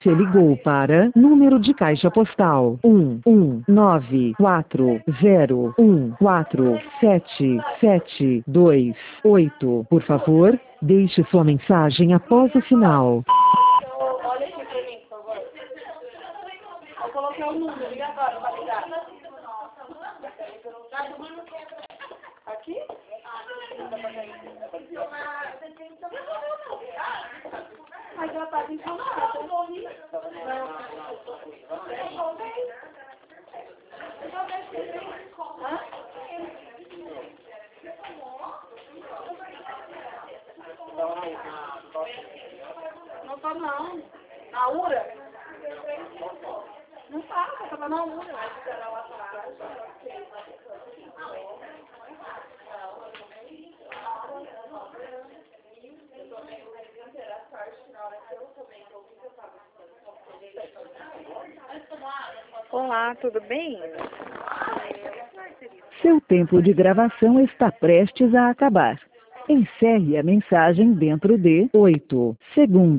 Você ligou para número de caixa postal 11940147728. Por favor, deixe sua mensagem após o sinal. Olha aqui pra mim, por favor. Eu coloquei o número, e agora, vai ligar? Aqui? Mas já tá funcionando. Não tá não. Na URA? Não tá, eu tava na URA. Olá, tudo bem? Seu tempo de gravação está prestes a acabar. Encerre a mensagem dentro de 8 segundos.